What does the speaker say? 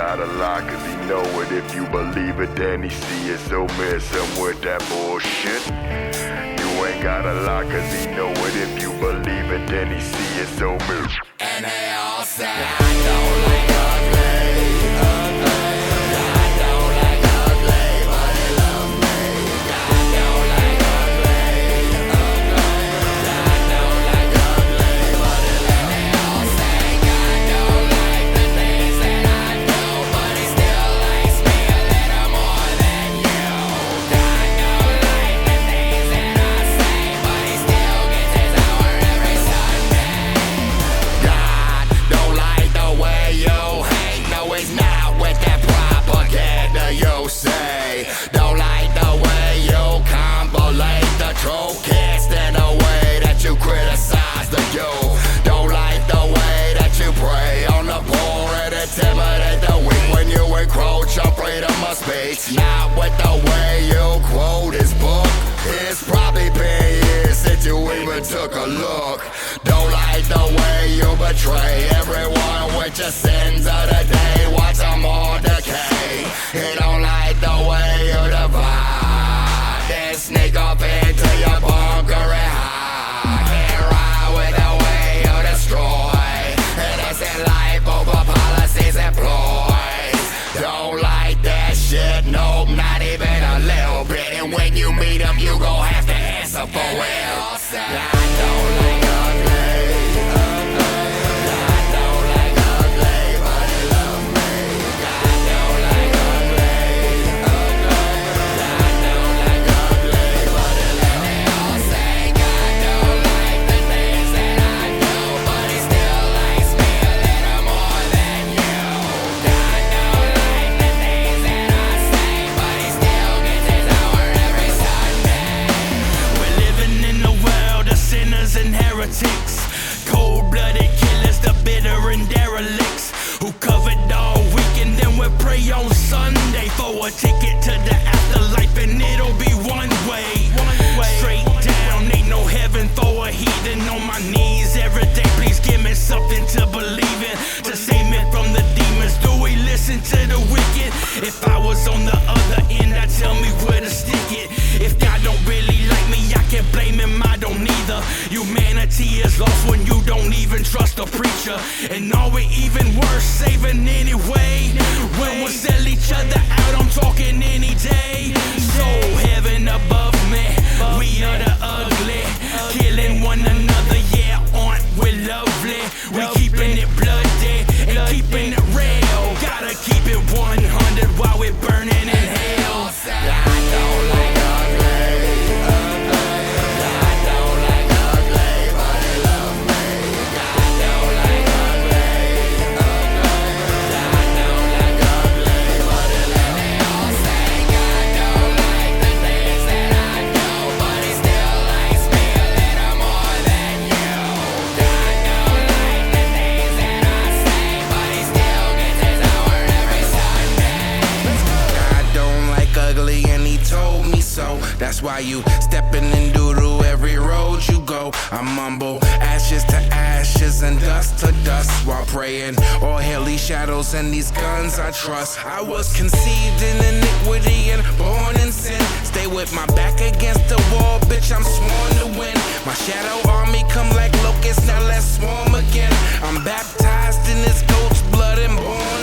gotta lie, cause he know it. If you believe it, then he see it. So miss him with that bullshit. You ain't gotta lie, cause he know it. If you believe it, then he see it. So miss. And they all say I don't like ugly, ugly. I don't like ugly, but they love me. I don't like ugly, ugly. I don't like ugly, but they love me. They all say I don't like the things that I do, but he still likes me a little more than you. I don't like the things that I say, but he still gets his hour every Sunday. God don't like the way you hate. No, he's not with that propaganda you say. Don't like the way you convolate the true kids in the way that you criticize the youth. Don't like the way that you prey on the poor and intimidate the weak when you encroach on freedom of speech. Not with the way you quote his book. It's probably been years since you even took a look. Don't like the way you betray everyone with your sins of the day. Watch them all decay. He don't like the way you divide, then sneak off into your bunker and hide. Can't ride with the way you destroy innocent life over policies employed. Don't like that shit, nope, not even a little bit. And when you meet him, you gon' have to answer for it. I don't like ugly, ugly. I don't like ugly, but they love me. I don't like ugly, ugly. I don't like ugly, but they love me. They all say God don't like the things that I do, but he still likes me a little more than you. God don't like the things that I say, but he still gets his hour every Sunday. We're living in a world of sinners and heretics, cold-blooded killers, the bitter and derelicts, who covered all week and then we pray on Sunday for a ticket to the afterlife, and it'll be one way, straight down. Ain't no heaven for a heathen. On my knees every day, please give me something to believe in, to save me from the demons. Do we listen to the wicked? If I was on the other end, I'd tell me where to stick it. If God don't really like me, I can't blame him, I don't either. Humanity is lost when you don't even trust a preacher. And are we even worth saving anyway? When we'll sell each other out, I'm talking any day. So heaven above me, we are the ugly, killing one another, yeah, aren't we lovely? We keeping it bloody and keeping it real. Gotta keep it 100 while we're burning in hell. I don't like ugly, ugly. I don't like ugly, but they love me. I don't like ugly, ugly. I don't like ugly, but they love me. They all say God don't like the things that I do, but he still likes me a little more than you. God don't like the things that I say, but he still gets his hour every Sunday. I don't like ugly and he told me so. That's why you stepping in doo-doo every road you go. I mumble ashes to ashes and dust to dust while praying. All hail these shadows and these guns I trust. I was conceived in iniquity and born in sin. Stay with my back against the wall, bitch, I'm sworn to win. My shadow army come like locusts, now let's swarm again. I'm baptized in this goat's blood and born